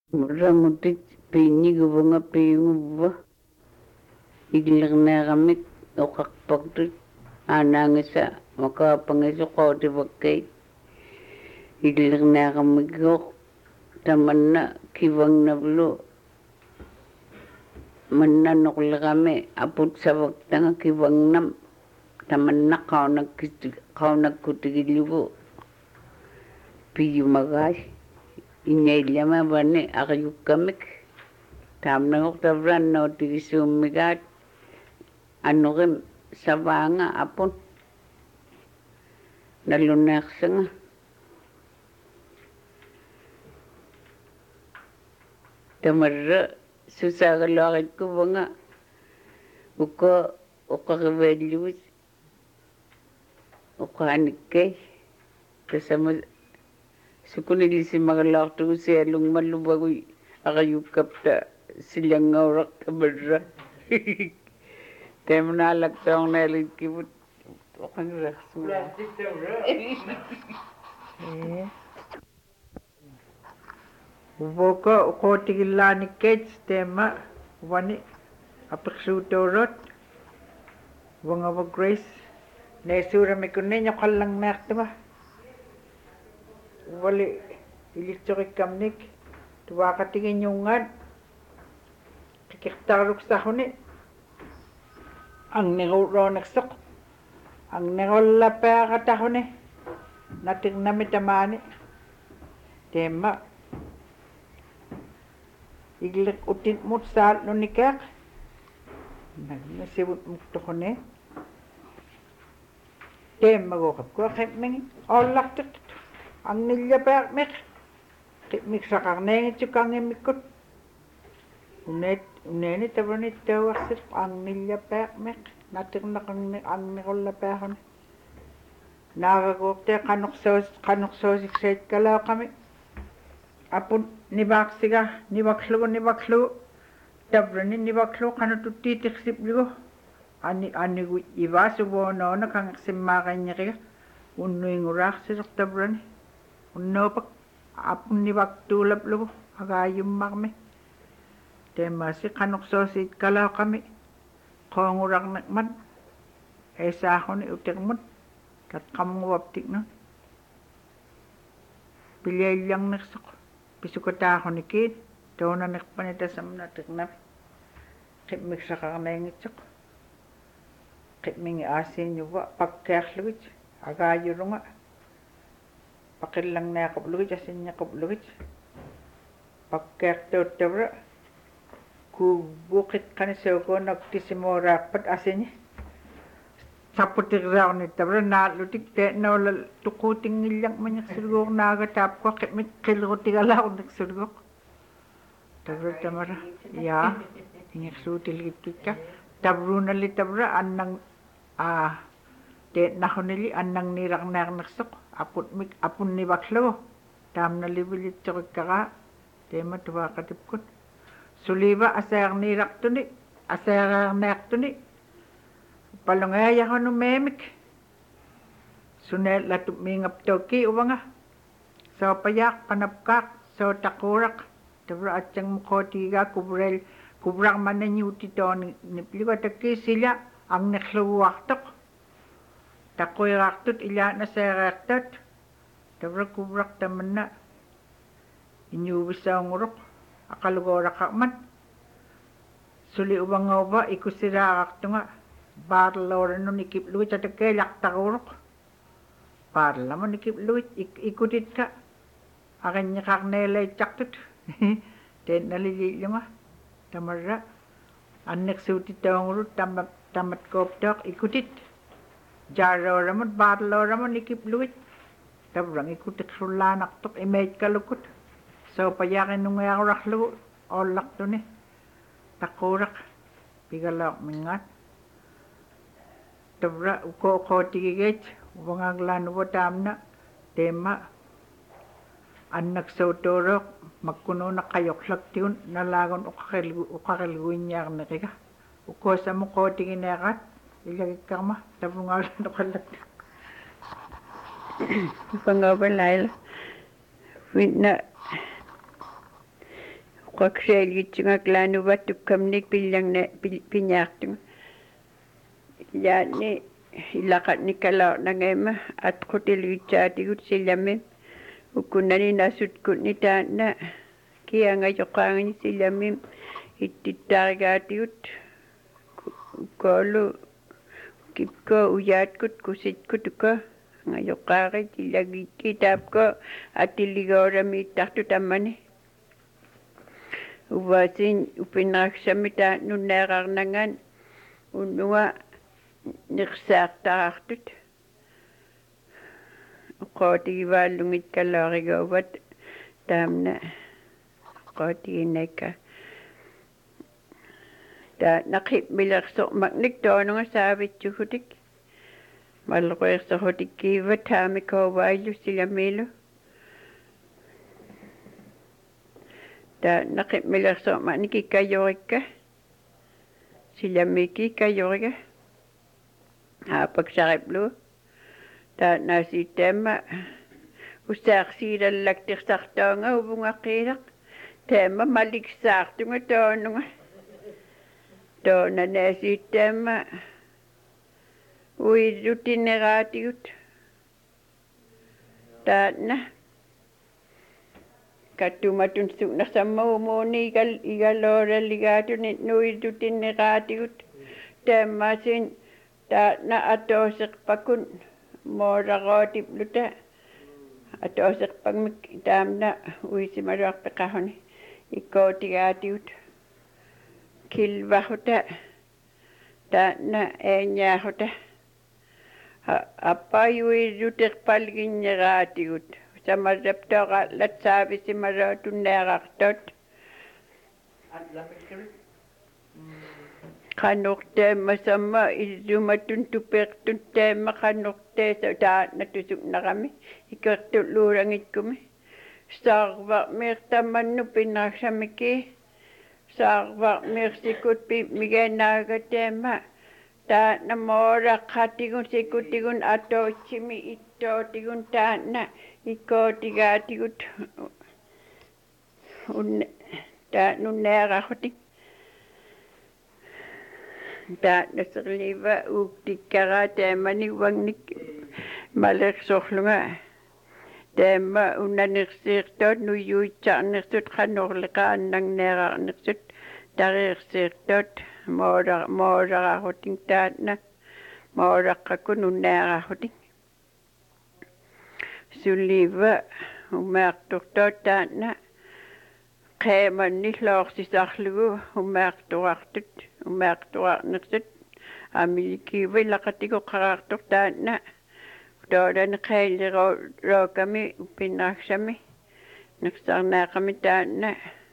Muramutit piñiguvanga piunguva iglerneeramik oqarpartut aanangisa makapangisa qootivakkait iglerneeramiggoq tamanna kivangnavlu mannanuqlerami aputsavaktanga kivangnam tamanna qaunakkutigillugu piyumagai innaillama vani aqyukkamik taamnaguqtavrannautigissuummigaat annuqim savaanga apun nalluneersanga tamarra susaagalluaqitkuvanga uqqariveelluvit uqqaanikkei tasama sukunilisimagallartugu sialungmalluvagui aqayukkapta silangauraq tamarra temnaalaktoorneelitkivut oqangireqsuga Uvoka uqootigillaanikkait teema vani apiqsuutoorot vangava Grace neesuuramikkunni ñoqallangneertuga uvali ilitsoqikkamnik tuvaaqatigiñungaat qiqirtaaruksarruni angneruuroonерсоq angnerullapeaqatarruni natirnami tamaani teema iglik utinmut saalnunikeaq nagisivut muttoqune teemagoqapkua qimmingi oollartiq angnillapeaqmiq qimmiksaqarneengitsukangimmikkut uneeni tavani tauarsit angnillapeaqmiq natirnaqangnerullapearruni naagaguuqte qanorsoosiksaitkalaoqami apun nivaklugu tavrani nivaklugu qanututtiitiqsiplugu aniguit ivasuvuonoona kangersimmaaqaññeriga unnuinguraarsisoq tavrani unnoopak apun nivaktuulaplugu agaayummarmi teemaasi qanorsoosiitkalaoqami qoongurarnaqmat eesaarruni utirmut tatqamnguvaptiknun piliallarnersoq pisukataarrunikiin toonanerpani tasamnatirnami qimmiksaqarneengitsoq qimmingi aasiiñuva pakkiarlugit agaayurunga paqillarneaqaplugit asinñaqaplugit pakkiartuuttavra kuuvuqitqani saukuunaqtisimuuraarpat asiñi sapputirraarnittavra naallutik teennoola tuquutingillarmañersulguornaaga taapkua qimik qilrutigalaarnersulguoq tavra tamara yaa ingersuutilgitkikka tavruunalli tavra annang teennarrunili annangniilarnearnersoq apunnivaklugu taamnalivillitsoqikkaraa teema tuvaaqatipput suliva aseerneartuni palungaayarrunu meemik suneellatu miingaptookki uvanga soopayaaq panapkaaq sootaquuraq tavra atsangmuqootigigaa kuvrarmanañuutitooni nipligatakki sila angnerluguartoq taquiraartut ilaaнаseereertat tavra kuvraq tamanna iñuuvissaunguruq aqalugooraqarmat suli uvangauva ikusiraarartunga paarlooranun ikiplugut atakkeelartaruuruq paarlamun ikiplugut ikutitka aqiññiqarneelaitsartut teennaliliillunga tamarra annersuutitaungurut tamatkooptooq ikutit jaarooramut paarlooramun ikiplugut tavrang ikutiqsullaanartuq imeitkalukut soopayaaqinungiarurarlugu oollartuni taquuraq pigalaormingaat tavra uqooqootigigait uvangaaglaanuva taamna teema annaksuutuuruuq makkunuunaqqajoqlaktigun nalaagun uqarilguiññaarneqiga uqoosamuqootigineeqaat ilagikkarma tavungaalanuqallakti Pangapalaila Fitna Qoqseelgitsinga klaanuvat tukkamnik pillangne pinyaartunga yaani ilaqatnikalaornangeema atqutilgitsaatigut sillami ukkunnani nasutkutni taanna kiangajoqaangani sillami ittittaarigaatigut koolu kipko uyaatkut kusitkutuka ngajoqaarit illagikki taapko atilligooramiittartu tammani uvasin upinnaaksamita nunneerarnangan unnunga nirsaartarartut qootigivaallungit kalaarigauvat taamna qootiginnaikka ta naqipmilersormaknik toonunga saavitsugutik malluqeersorhutikkiivat haamikovaillu silamiilu ta naqipmilersormaknik ikkajorikka silamiki ikkajoriga aapaksariplu ta naasiitteemma usaarsiilallaktirsartoonga uvungaqiilaq teemma maliksaartunga toonunga toona naasiitteemma uirrutineraatigut taanna kattumatun sunnarsamma umuuni igalooralligaatuni nuirrutineraatigut teemmasin taanna atooseqpakun mooraqootipluta atooseqpakmik taamna uisimaruarpeqaruni ikkootigaatigut kilvahuta taanna eeñaahuta appayuirruterpalginneraatigut samarraptoqallat saavisimarootunneerartot qanurteemma samma illumatun tupertut teemma qanurteesa taanna tusuknarami ikertulluurangitkumi saarvarmiirtammannu pinnaaksamiki saarvarmiirsikut migeenaaga teemma taanna mooraqatigun sikutigun atootsimi ittootigun taanna ikkootigaatigut taannunneerahutik taanna serliva uuktikkaraa teemmani uangnik malersorlunga teemma unnanirsiirtoot nuyuitsarnersut qanorliqaannangneerarnersut tariirsiirtoot mooraqahutin taanna mooraqqakun unneerahutin sulliva umearturtoot taanna qeemanni loorsisarlugu umearturarnersut amilikiiva laqatiguqqaraartur taanna toodani qeellirookami upinnaaksami neqsarnaaqami taanna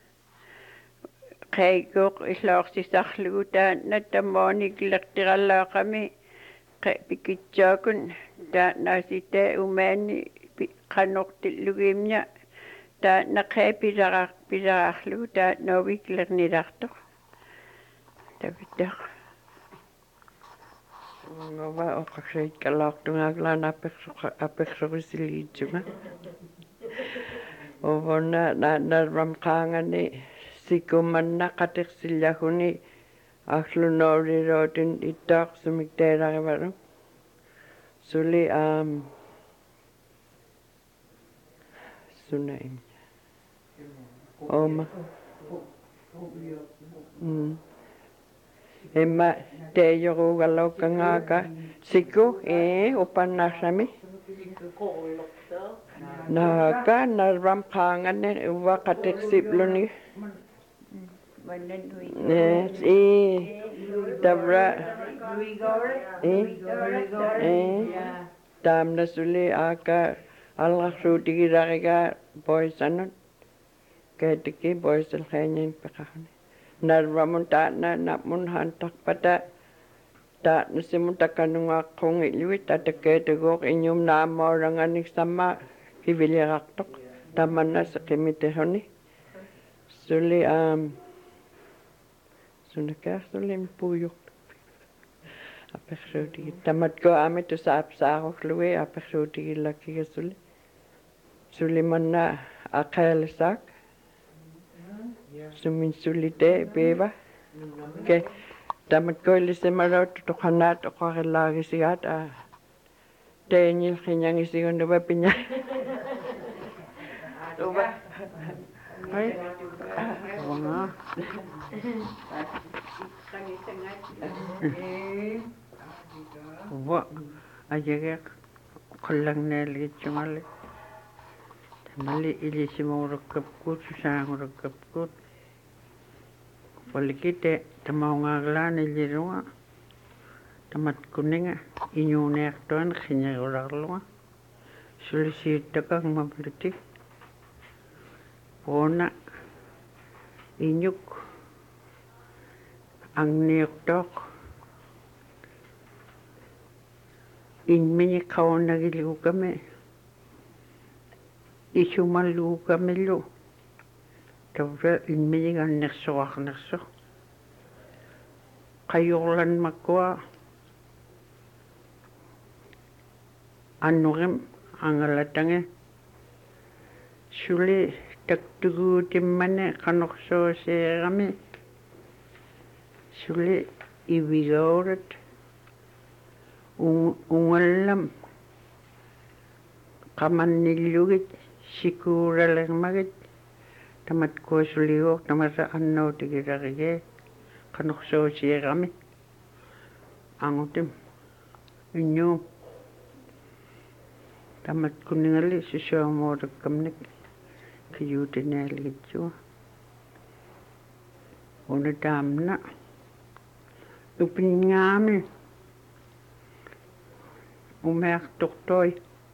qeiguq illoorsisarlugu taanna tammoonigilertirallooqami pikitsookun taannaasite umeani qanortillugiimña taanna qeepilaraarlugu taannoovigilernilartoq tavittaq ngova oqaqsiitkalaartungaaglaana apersoqisiligitsunga ovonna naanarram qaangani sikumanna qatirsillaaguni арлуноорироотин иттаақсумиктааларивару сули сунаим ома эмма теёругаллауккангаака сику упаннаарсами наака нарвам qaanganne увақатерсиплуни tabra taamna suli aaka allarsuutigilariga poisanut kaatiki poisalqaaniin peqarni narvamun taanna napmun hantarpata taanna simun takanungaaqquungilluit tatakkeetuguuq iñum naammoorangani samma kivilirartoq tamanna seqimitehuni suli sunakaarsulim puuyuq apersuutigi tamatko amitu saapsaaruqlugi apersuutigillakkigasuli sulimanna aqaalisaak suminsulite peva ke tamat koilisemalo tutukanat oqarelaagisigaat Daniel qiñangisigunnupa piña tuba ai wanga wa ajegeq qallangnaalgitsungali tamali ilisimuurakkapkut susaangurakkapkut Walikite tamaungaaglaan illirunga tamat kuninga iñuuniartuan qiñagurarlunga sulisiittakang maplutik puuna iñuk angniuqtoq inmini qawunagilugukami isumalluukamillu tawra inminigannersuarnersu qayurlanmakkua annurim angalatange suli taktuguutimmane qanorsuusiirami suli ivigaurat ungallam qamannillugit sikuuralermagit tamat kuasuliuq tamasa annautigirarige qanorsuusiirami angutim innu tamat kuningali susuamuutakkamnik kiyuutinaalgitsua unataamna upingaami umeartortoi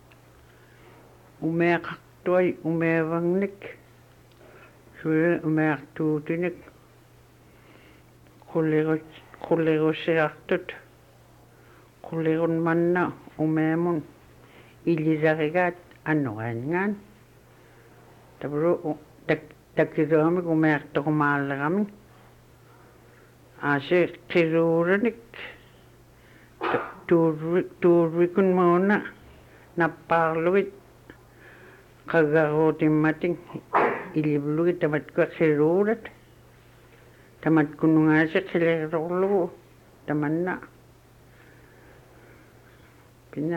umeavangnik sule umeartuutinik qullerusiartut qullerunmanna umeamun ililarigaat annuaangaan tabru takiruamik umeartoqumaallerami aase qiruuranik tuurrikunmauna nappaarlugit qagaruutimmatik ilivlugit tamatkua qiruurat tamatkunungaasi qilerorlugu tamanna piña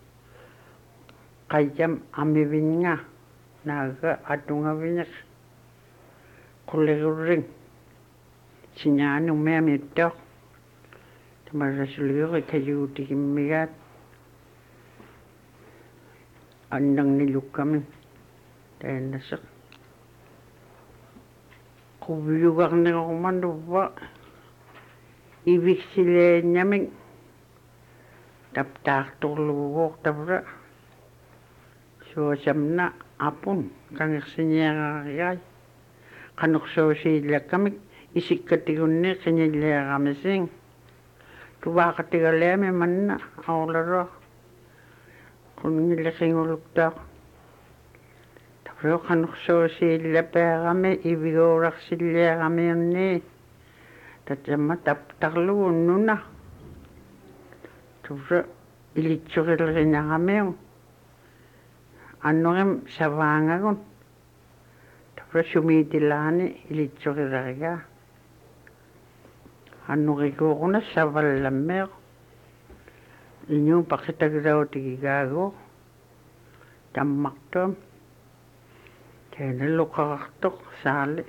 qayyam amivinga naaga atungaviñaq qullerurring siñaani umeamittoq tamarrasuliuqi kayuutikimmigaat annarnilukkami taannaseq quviyugarniqormanuvva iviksileeñamik taptaartorluguuq tavra suasamna apun kangersiñiararigai qanorsuusiillakkamik isikkatigunni qiñilliaramising tuvaaqatigaleami manna aularo qunngilliqinguluktaaq tavra qanorsuusiillapearami iviguurarsilliaramiunni tatama taptarlugu unnuna tavra ilitsurilriñaramiun annurim savaangagun tavra sumiitilaani ilitsurilarigaa annurikuuquna savallammeeq iñu paqitagirautigigaagu tammartuam taanalluqarartoq saali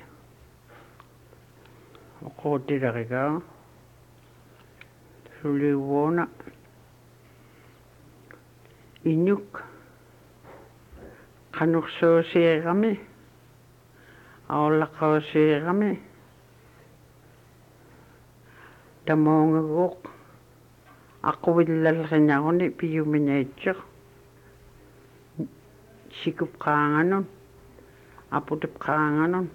uquutilarigaa suliuvuuna iñuk qanorsuusiirami aulaqausiirami tamuungaguuq aquvillalriñaruni piyuminaitseq sikupqaanganun aputipqaanganun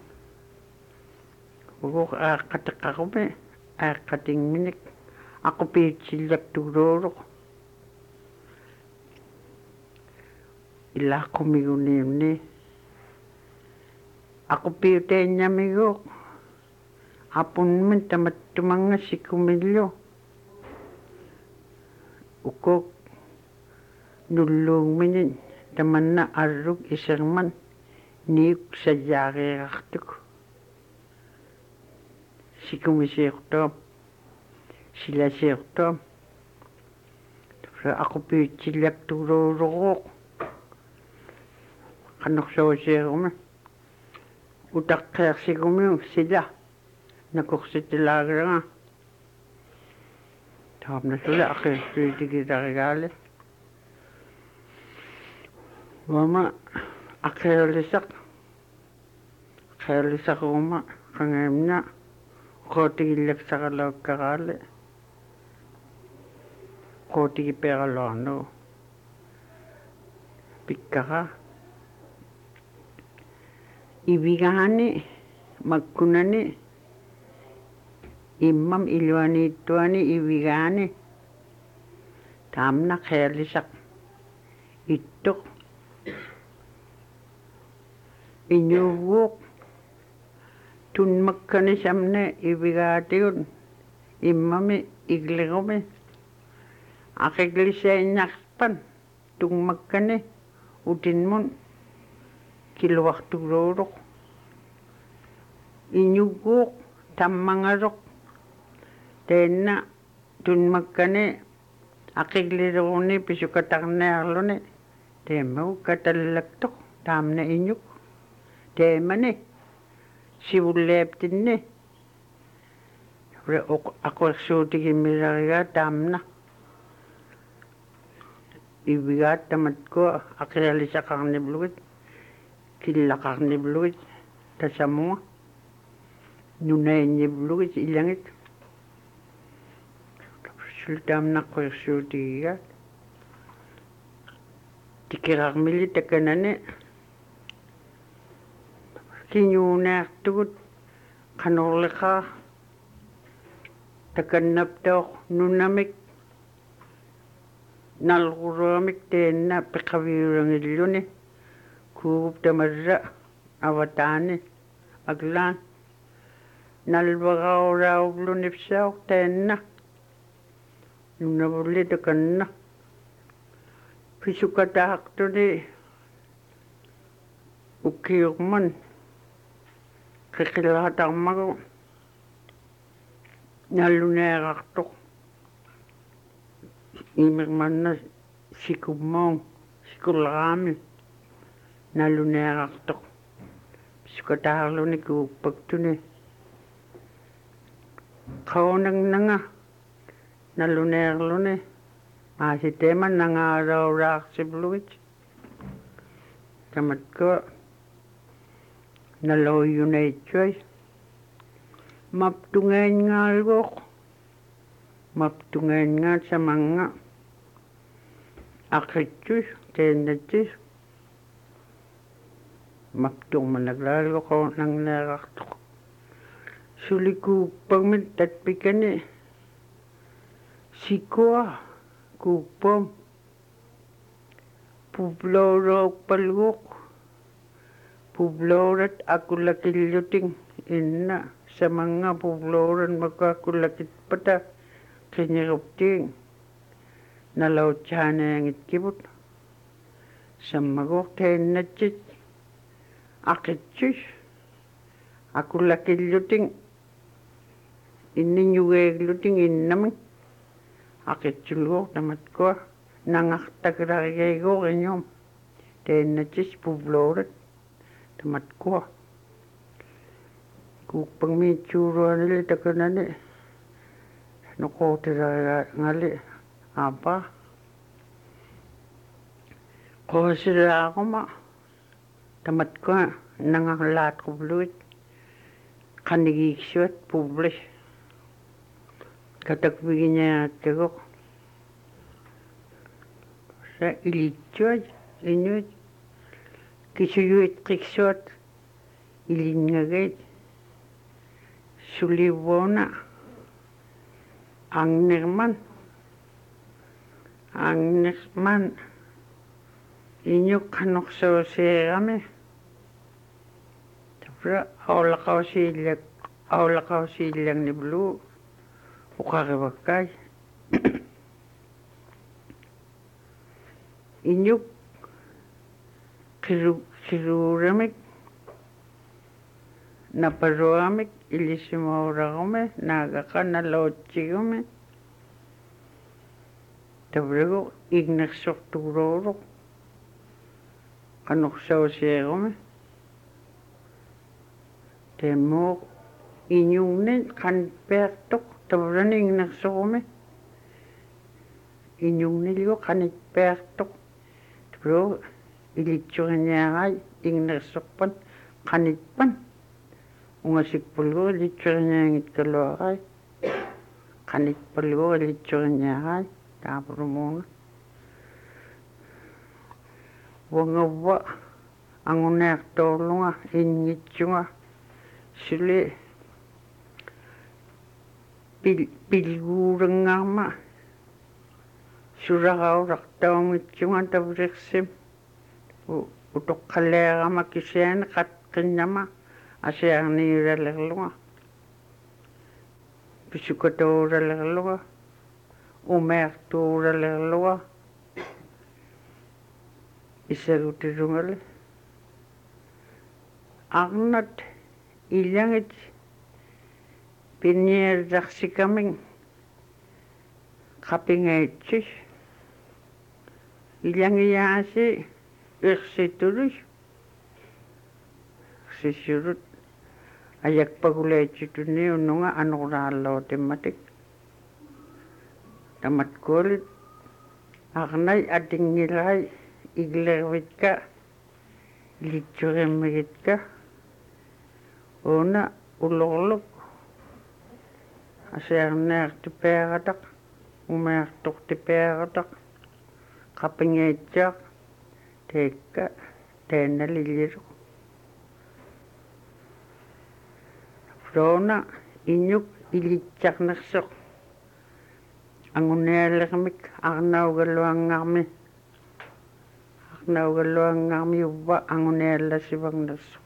uguuq aaqqatiqqarumi aaqqatingminik aqupiitsillaktuuluuruq ilaqqumiguniunni aqupiuteenñamiguuq apunmin tamattumangassikkumillu ukuk nulluungminin tamanna arruk iserman niuk sajaariaqartuk sikumisirtuam silasiirtuam aku piitsillak tuluuluruq qanorsuusiiruma utaqqeersigumi sila nakursitilaagilanga taamnasula aqeersuitigilarigaale mama aqeerlisaquma qangaamna qootigillaksaqalaukkaraale qootigipeeraloarnu pikkara ivigaani makkunani immam iluaniittuani ivigaani taamna qeerlisaq ittuq inyuuguuq tunmakkani samne ivigaatigun immami igliqumi aqeglisainñarpan tungmakkani utinmun kiluartuluuluq inyuuguuq tammangaluq teenna tunmakkani aqeglileruni pisukatarniarluni teemmagu katallaktoq taamna inyuk teemani sivulleaptinni aquersuutigimilarigaa taamna ivigaat tamatkua aqeerlisaqarnivlugit killaqarnivlugit tasamunga nunainñivlugit illangit sultaamnaqqersuutigigaat tikirarmili takanani kiñuunaartugut qanorliqaa takannaptooq nunamik nalquruamik teenna piqaviurangilluni kuugup tamarra avataani aglaan nalvagaurauvlunipsauq teenna nunavulli takanna pisukataaqtuni ukkiuqman qiqilaatarmagu nalluneerartuq imirmanna sikummoong sikullaraami nalluneerartuq pisukataarluni kuuppaktuni qaunangnanga nalluneerluni aasiteema nangaalauraarsiplugit tamatkua naloiyunaitsuai maptungaingaalguuq maptungaingaat samanga aqitsus teennatsis maptungmanaglaalguqo nangneerartuq sulikuuppagmit tatpikani sikua kuuppom publooroukpalguuq publoorat akullakilluting inna samanga publooran makakullakitpata qiñiquptiing nalautsaanaangitkivut sammaguuq teennatsit aqitsus akullakilluting inniñugeegluting innamik aqitsulguuq tamatkua nangartakilarigeiguuq iñuum teennatsis publoorat tamatkua kuuppagmiitsuuruanili takanani noqootilarigaangali aapa qoosilaaquma tamatkua nangarlaatqupluit qanigiiksuat publis katakvigiñaatkaguq sa ilitsuat iñuit kisuyuitqiqsuat ilinnagait sulivuuna angnerman iñuk qanorsuusiirami tapra aulaqausiillangnibluu uqarivakkai iñuk qiruuramik naparuamik ilisimauraqumi naagaqa nalootsigumi tavrigu ignersortuguruuruq qanuqsausiaqumi temmuuq iñuunnin qanitpiartuq tavrani ignersorumi iñuunniligu qanitpiartuq tavrigu ilitsuġiniaġai ignersorpan qanitpan ungasikpulgu ilitsuġiniaŋitkaluaġai qanitpalgu ilitsuġiniaġai taapurumuuna wangavva anguneartoorlunga inngitsunga suli pilguurangaarma suraqauraqtaungitsunga tavriqsim utoqqaleerama kisiani qatqinnama asiarniiralerlunga pisukatuuralerluga umeartuuralerluga isagutirungale arnat ilangit pinniartarsikaming qapingaitsis ilangiyaasi irsitulus sisurut ayakpaguleitsituni ununga anuquraalluutimmatik tamatkuulit arnai atingirai iglervitka ilitsurimmigitka una ulorluk asiarniartipiarataq umeartortipiarataq qapingaitsaaq teekka taanalilliruq Rona iñuk ilitsarnersoq angunialermik arnaugaluangarmi uvva anguniallasivarnersoq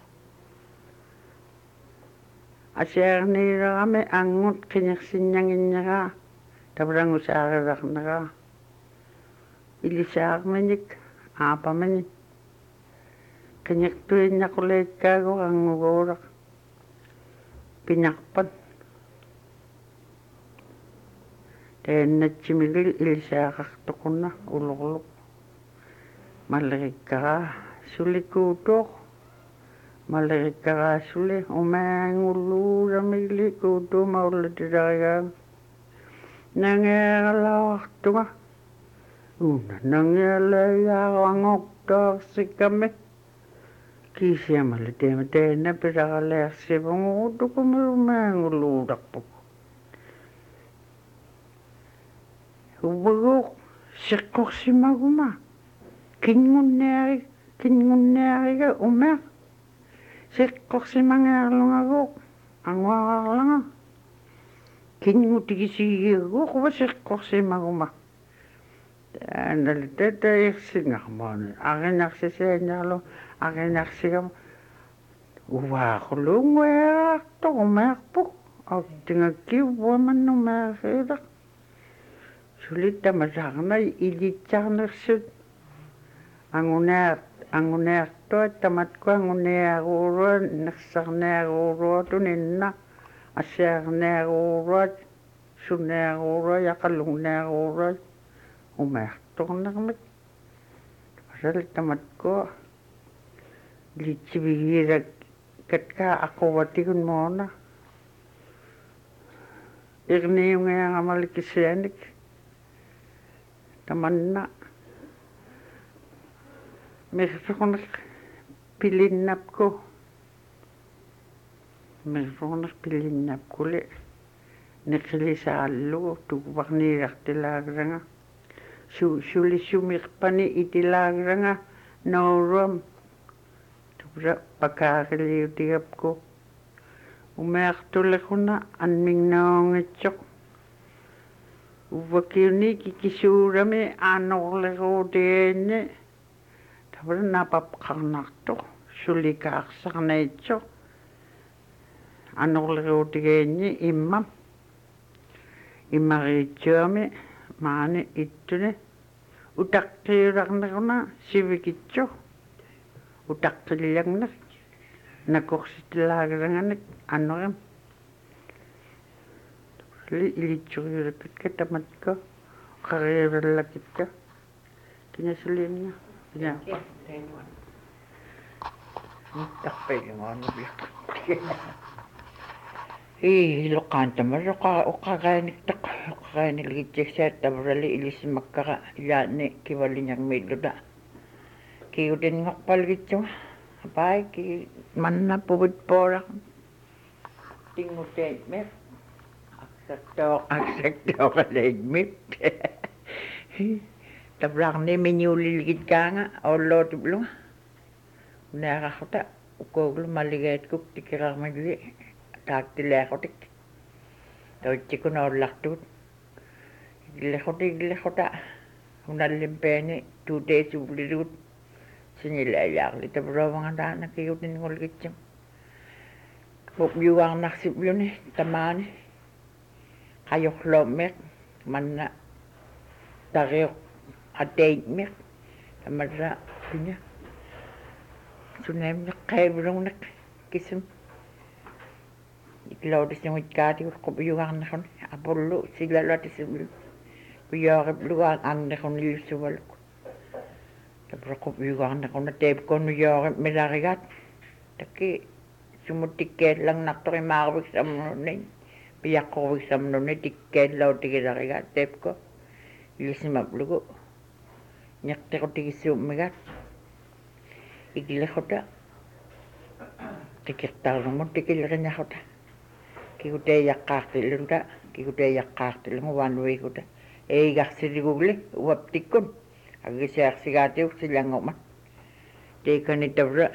asiarniilerami angut qinersinñanginneraa tavrangusaarivarneraa ilisaarminik aapamani qinertuinnaquleikkaagu anguguuraq pinarpan taannatsimibil ilisaaqartoqunna ulorluq mallerikkaraa sulikuutuoq mallerikkaraa suli umaangulluuramigli kuutuumaullatilarigaa nangeeralaartunga una nangeerlaiyaaruangoqtaarsikkammi kiisiamalle teema teena piraqalearsipunguutukumi umaangulluutarpuk uvaguuq siqqorsimaguma kingunniariga umeaq siqqorsimangearlungaguuq anguararlanga kingutikisigiaguuq uva siqqorsimaguma analita irsingarmaani arinarsisaaniarlu arinarsigam uvaaqulungueartoq umearpuk auttingakki uvamannumeariilaq sulittamasaarnai ilitsarnersut anguneartuat tamatku anguniaruurua nersarniaruuruatun inna asiarniaruuruat sunniaruurua yaqallungniaruurua umeartornermik pasalittamatku litsivigiirak katkaa aquvatigun moona irniungiangamalikkisianik tamanna mersuqnak pilinnapkuli neqilisaallugu tukuvarniilartilaageranga sulissumirpani itilaageranga nauruam tupra pakaariliutigapku umeartulequna anmingnaungitsoq uvakiuni kikisuurami aanorleruutigiinni tapra napapqarnartoq sulikaarsarnaitsoq aanorleruutigiinni immariitsuami maani ittuni utaqqiyularneruna sivikitsoq utaqqillagner Nakorsitilaageranganak anoram. Ilitsuriulakka tamatko qariavallakitka kinasuliinga inaappa tarpilungoornulaq iloqaantamar oqaqaaniligitsiksaat tavrali ilisimakkara ilaanni kivaliñarmiilluta kiutinngorpalgitsuga apai ki manna puvitpooraq tinguteitmeq Aksaktoqaleigmip. Tabraqni miñuulilgitkaanga ollootipluga. Unaaqarruta ukooglu maligaetkuk tikirarmagli taaktileaqotik. Toitsikun Iglexuta unallimpeeni tuuteesuvlilugut sinilaalaarli tabraavangallaana kigutinngulgitsum. Yuarnarsipljuni tamaani qayorluummiq manna tariuq ateiitmiq tamarra piña suneemmiq qaivlungneq kisum iklautisnguitkaatigut qupyuarnarruni apullu silaluatisumlu kuyooriplugaa aangnarrunillussuvaluk tapra qupyuarnarruna teepkonu yoorip milarigaat takki sumuttikkeellangnaqqorimaarviksamnunni piaqqorviksamnunni tikkeellautigilarigaat teepko ilissimaplugu ñertiqutikissuummigaat ikilequta tikirtarlumut tikileriñarruta kiguteeyaqqaartillungu uanuiguta eigarsiligugli uaptikkun agisiarsigaatiuk silangormat teikani tavra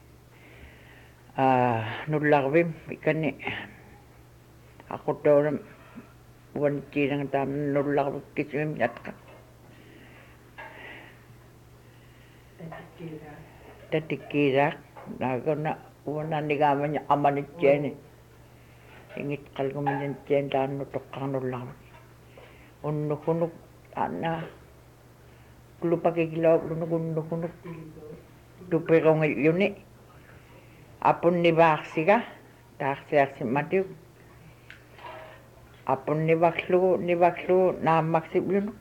nullarvim ikani aquttuuram uanittiilanga taamna nullarvik kisumim yatqa tatikkiiraaq naaguna uanannigaamaña qamanittiani ingit qalgumiñantian taannu toqqarnullarvik unnukunuk taanna kulupakikilauplunuk unnukunuk tupiqungilluni apunnivaarsiga taarsiarsimmatiu apunnivarlugu naammaksipljunu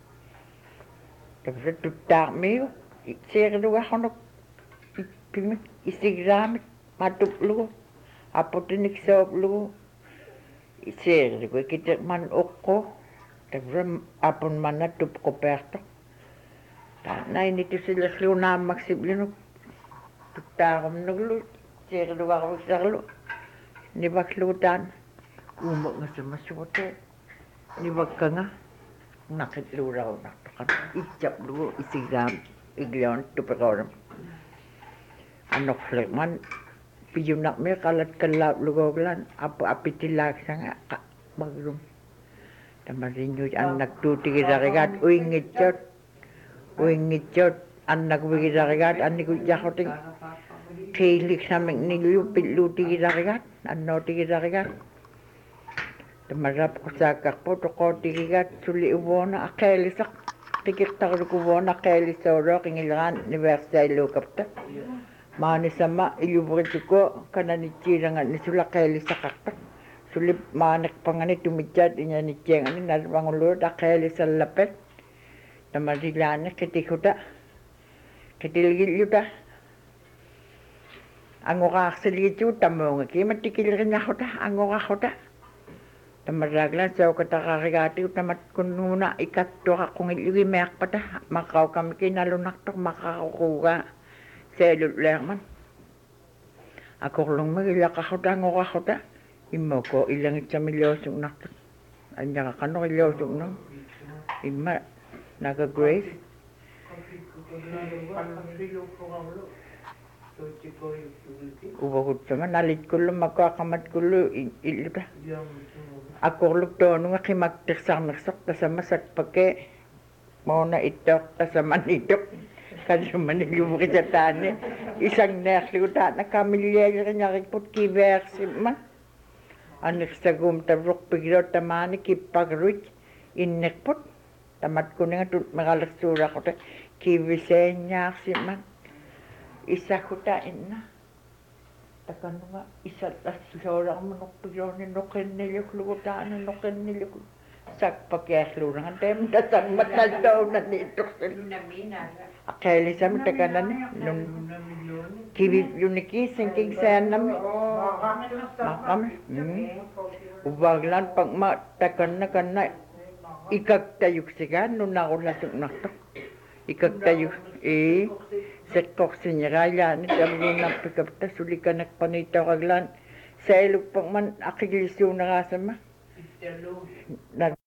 tapra tuttaarmiu seerilugarrunuk ippimik isigraamik matuplugu aputiniksooplugu seerilugu ikiteqman uqqu tapra apunmanna tupqupeartoq taanna initusilerlugu naammaksipljunuk tuttaarumnuglu seerilugarviksarlu nivaklugu taanna uumaqngasamassugute nivakkanga naqitluurarunartoqan itchaplugu isigraam iglion tupiqoram anorliqman piyunarmi qalatkallaaplugooglan apitilaaksaanga maglum tamarinnuit annaktuutigilarigaat uingitsoot annakvigilarigaat annikuyarrutik qiiliksamik nillu pilluutigilarigaat annootigilarigaat tamarap qusaakkarpu toqootigigaat suli uvuuna aqeelisaq tikirtarlukuvuuna aqeelissoorooq ingilraan niversailuukapta maanisama iluvrituko kananitsiilanga nisulaqeelisaqartak suli maaneqpangani tumitsaat iñanitsiangani nalvanguluut aqeelisallapet tamarilaani qitikhuta qitilgilluta angoraarsiligitsugut tamuunga kiimattikileriñarruta angorarruta tamarraaglan saukataqarigaatigu tamatkunnuuna ikattuaqaqqungillugimearpata maqaukamiki nalunartoq maqaruquugaa seelulleerman akorlungmik ilaqarruta angorarruta immuko illangitsamilluussugnartut anñaqaqannoq illuussugnun imma naga Grace uvagutsama nalitkullu makuaqamatkullu illuta akorluk toonunga qimaktirsarnersoq tasama sakpake moona ittooq tasamanitok kallumanilluvuqisataani isangneerlugu taana kamilleeleriñarikput kiveersimman anirsagum tarruqpigilo tamaani kippagruit innerput tamatkuninga tutmeqalersuuraquta kiviseeñaarsimman isagguta inna takan nga isat as seorang menukpiyon ni nukin nilyo klugutaan ni nukin nilyo sak pakyaslo nga tem datang mataldaw na nito akali sa mi takanan nung kiwi yuniki singking sanam makam ubaglan pag ma takan na kana ikagtayuk sigan nung nakulasok nakto ikagtayuk setkok sinyaraya ni kami na pikapta sulikan nagpanitaw kaglan sa ilog pang man akilisyo na nga sama